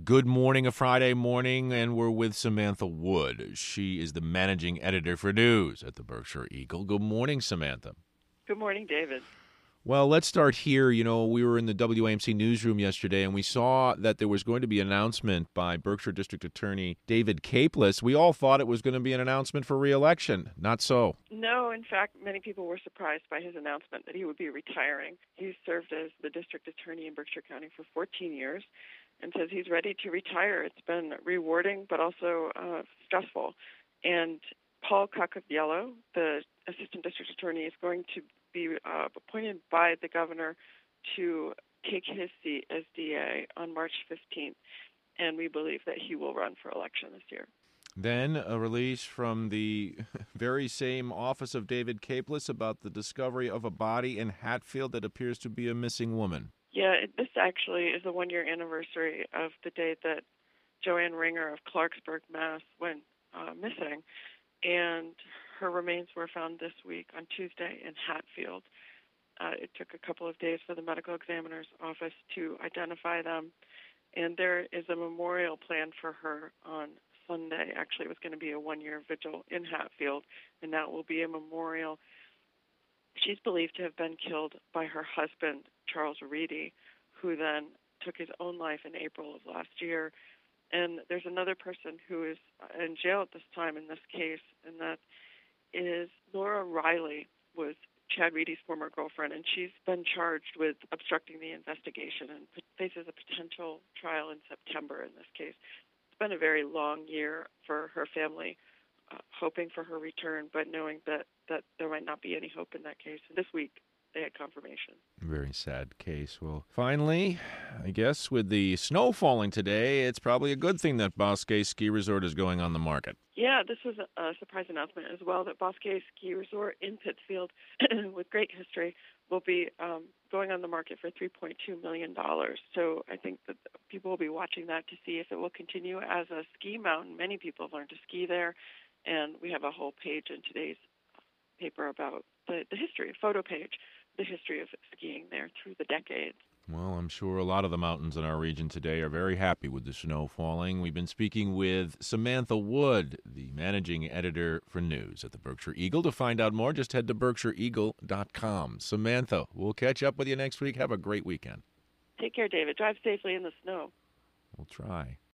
Good morning, a Friday morning, and we're with Samantha Wood. She is the managing editor for news at the Berkshire Eagle. Good morning, Samantha. Good morning, David. Well, let's start here. You know, we were in the WAMC newsroom yesterday, and we saw that there was going to be an announcement by Berkshire District Attorney David Capeless. We all thought it was going to be an announcement for re-election. Not so. No, in fact, many people were surprised by his announcement that he would be retiring. He's served as the district attorney in Berkshire County for 14 years and says he's ready to retire. It's been rewarding but also stressful. And Paul Cacchiello, the assistant district attorney, is going to be appointed by the governor to take his seat as DA on March 15th, and we believe that he will run for election this year. Then a release from the very same office of David Capeless about the discovery of a body in Hatfield that appears to be a missing woman. Yeah, this actually is the one-year anniversary of the day that Joanne Ringer of Clarksburg, Mass. Went missing, and her remains were found this week on Tuesday in Hatfield. It took a couple of days for the medical examiner's office to identify them, and there is a memorial planned for her on Sunday. Actually, it was going to be a one-year vigil in Hatfield, and that will be a memorial. She's believed to have been killed by her husband, Charles Reedy, who then took his own life in April of last year. And there's another person who is in jail at this time in this case, and that is Laura Riley, was Chad Reedy's former girlfriend, and she's been charged with obstructing the investigation and faces a potential trial in September in this case. It's been a very long year for her family, hoping for her return, but knowing that there might not be any hope in that case. This week, they had confirmation. Very sad case. Well, finally, I guess with the snow falling today, it's probably a good thing that Bosque Ski Resort is going on the market. Yeah, this was a surprise announcement as well, that Bosque Ski Resort in Pittsfield, with great history, will be going on the market for $3.2 million. So I think that people will be watching that to see if it will continue as a ski mountain. Many people have learned to ski there, and we have a whole page in today's paper about the history, a photo page, the history of skiing there through the decades. Well, I'm sure a lot of the mountains in our region today are very happy with the snow falling. We've been speaking with Samantha Wood, the managing editor for news at the Berkshire Eagle. To find out more, just head to berkshireeagle.com. Samantha, we'll catch up with you next week. Have a great weekend. Take care, David. Drive safely in the snow. We'll try.